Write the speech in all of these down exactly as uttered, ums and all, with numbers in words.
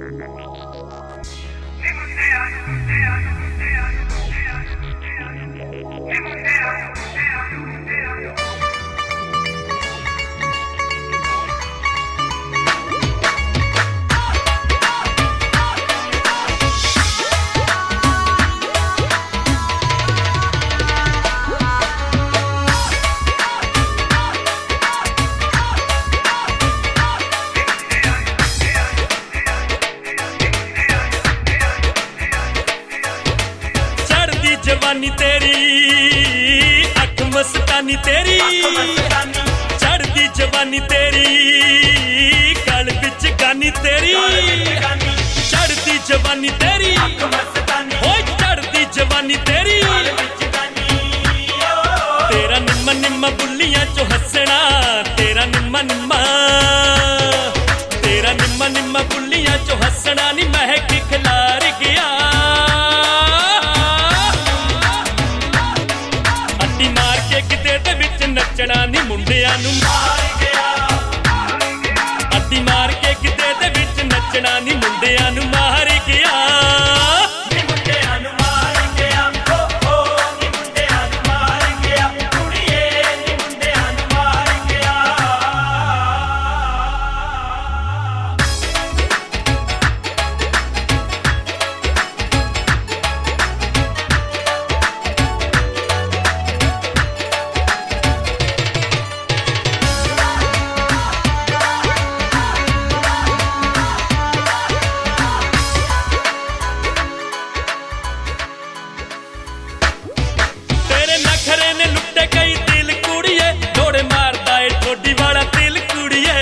जवानी तेरी अख मस्तानी तेरी चढ़दी जवानी तेरी गल विच गानी तेरी चढ़दी जवानी तेरी ओ चढ़दी जवानी तेरी तेरा निम्मा निम्मा बुल्लियां चो हसना तेरा निम्मा निम्मा तेरा निम्मा निम्मा बुल्लियां चो हसना नी महक खिलार गया नचना नी मुंडियां नू मार गया अद्धी मार के किते दे विच नचना नी मुंडियां नू मार गया नी मुंडियां नू मार गया ओ ओ नी मुंडियां नू मार गया कुड़िए नी मुंडियां नू मार गया नखरे ने लुटे कई दिल कुड़िए जोड़े मारदा है ठोडी वाला दिल कुड़िए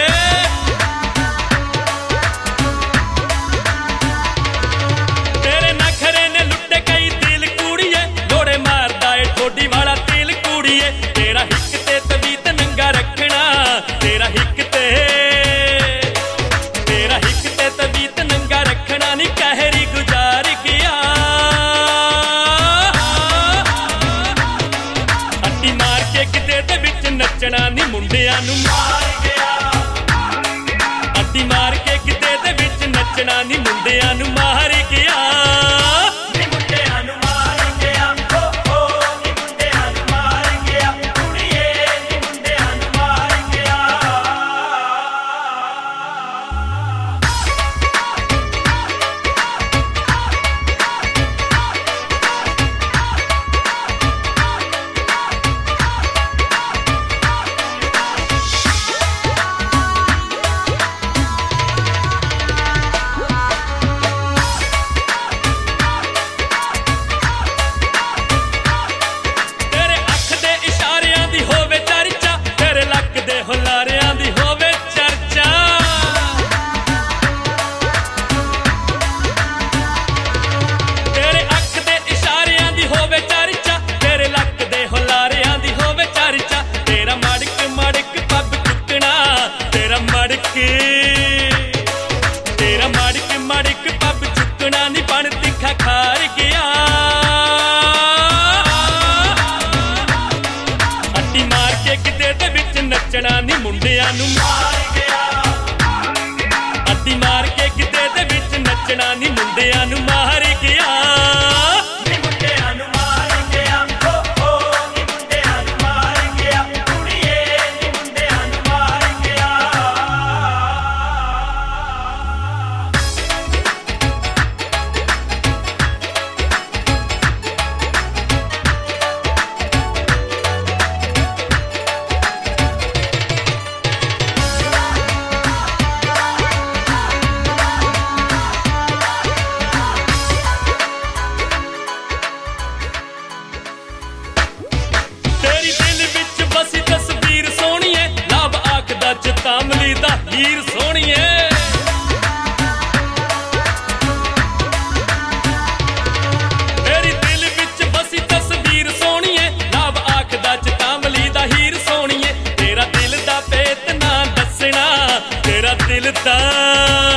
तेरे नखरे ने लुटे कई दिल कुड़िए जोड़े मारदा है ठोडी वाला दिल कुड़िए तेरा हिक ते तवीत नंगा रखना तेरा हिक ते तेरा हिक ते तवीत नंगा रखना नी कहरी गुजार गया नचना नी मुंडियां नू मार गया अद्धी मार के किते दे विच नचना नी मुंडियां नू मार गया नी मुंडियां नू मार गया ओ ओ नी मुंडियां नू मार गया कुड़िए नी मुंडियां नू मार गया ਹੁਲਾਰਿਆਂ ਦੀ ਹੋਵੇ ਚਰਚਾ ਤੇਰੇ ਅੱਖ ਦੇ ਇਸ਼ਾਰਿਆਂ ਦੀ ਹੋਵੇ ਚਰਚਾ ਤੇਰੇ ਲੱਕ ਦੇ ਹੁਲਾਰਿਆਂ ਦੀ ਹੋਵੇ ਚਰਚਾ ਤੇਰਾ ਮੜਕ ਮੜਕ ਪੱਬ ਚੁੱਕਣਾ ਤੇਰਾ ਮੜਕ ਤੇਰਾ ਮੜਕ ਮੜਕ ਪੱਬ ਚੁੱਕਣਾ ਨੀ ਬਣ ਤਿੱਖਾ ਖਾਰ ਗਿਆ ਅੱਡੀ ਮਾਰ ਕੇ ਕਿਤੇ ਦੇ ਵਿੱਚ ਨੱਚਣਾ ਨੀ ਮੁੰਡਿਆਂ ਨੂੰ ਮਾਰ ਗਿਆ ਅੱਡੀ ਮਾਰ ਕੇ ਕਿਤੇ ਦੇ ਵਿੱਚ ਨੱਚਣਾ ਨੀ ਮੁੰਡਿਆਂ ਨੂੰ ਮਾਰ ਗਿਆ ਨੀ ਮੁੰਡਿਆਂ ਨੂੰ ਮਾਰ ਗਿਆ ਓ ਓ ਨੀ ਮੁੰਡਿਆਂ ਨੂੰ ਮਾਰ ਗਿਆ ਕੁੜੀਏ ਨੀ ਮੁੰਡਿਆਂ ਨੂੰ ਮਾਰ ਗਿਆ ਤਾਮਲੀ ਦਾ ਹੀਰ ਸੋਹਣੀਏ ਤੇਰੀ ਦਿਲ ਵਿੱਚ ਬਸੀ ਤਸਵੀਰ ਸੋਹਣੀਏ ਲਾਭ ਆਖਦਾ ਚ ਤਾਮਲੀ ਦਾ ਹੀਰ ਸੋਹਣੀਏ ਤੇਰਾ ਦਿਲ ਦਾ ਭੇਤ ਨਾ ਦੱਸਣਾ ਤੇਰਾ ਦਿਲ ਦਾ